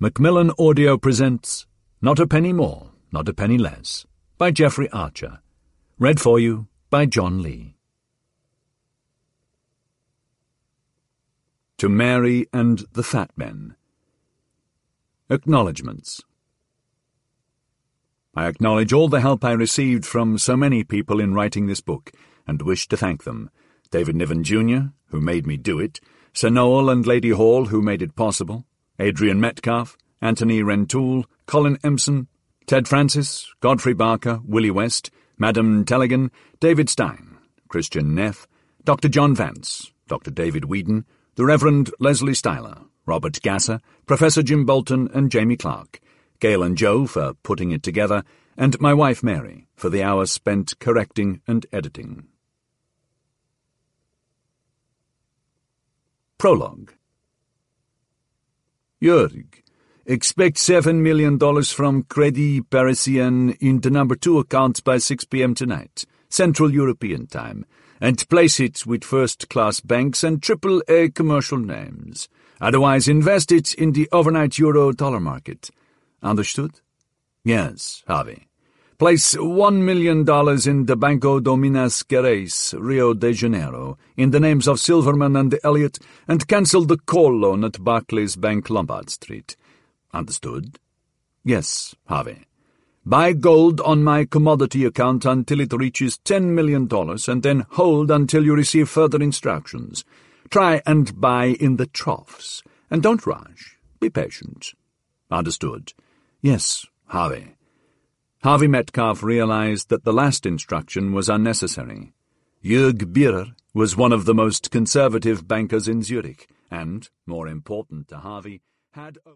Macmillan Audio presents Not a Penny More, Not a Penny Less by Jeffrey Archer. Read for you by John Lee. To Mary and the Fat Men. Acknowledgements. I acknowledge all the help I received from so many people in writing this book, and wish to thank them. David Niven Jr., who made me do it, Sir Noel and Lady Hall, who made it possible, Adrian Metcalf, Anthony Rentoul, Colin Empson, Ted Francis, Godfrey Barker, Willie West, Madam Telligan, David Stein, Christian Neff, Dr. John Vance, Dr. David Whedon, the Reverend Leslie Styler, Robert Gasser, Professor Jim Bolton and Jamie Clark, Gail and Joe for putting it together, and my wife Mary for the hours spent correcting and editing. Prologue. Jörg, expect $7 million from Crédit Parisien in the number 2 account by 6 p.m. tonight, Central European Time, and place it with first-class banks and triple-A commercial names. Otherwise, invest it in the overnight euro-dollar market. Understood? Yes, Harvey. Place $1 million in the Banco do Minas Gerais, Rio de Janeiro, in the names of Silverman and Elliott, and cancel the call loan at Barclays Bank, Lombard Street. Understood? Yes, Harvey. Buy gold on my commodity account until it reaches $10 million, and then hold until you receive further instructions. Try and buy in the troughs, and don't rush. Be patient. Understood? Yes, Harvey. Harvey Metcalf realized that the last instruction was unnecessary. Jörg Bierer was one of the most conservative bankers in Zurich, and, more important to Harvey, had a